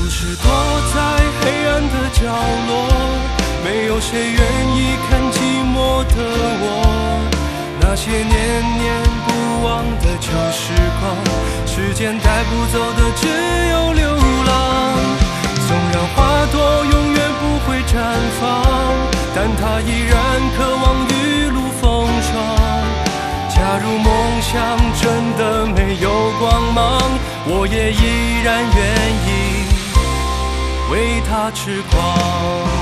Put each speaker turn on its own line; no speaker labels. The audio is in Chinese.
是躲在黑暗的角落，没有谁愿意看寂寞的我。那些念念不忘的旧时光，时间带不走的只有流浪。纵然花朵永远不会绽放，但它依然渴望雨露风霜。假如梦想真的没有光芒，我也依然愿意为它痴狂。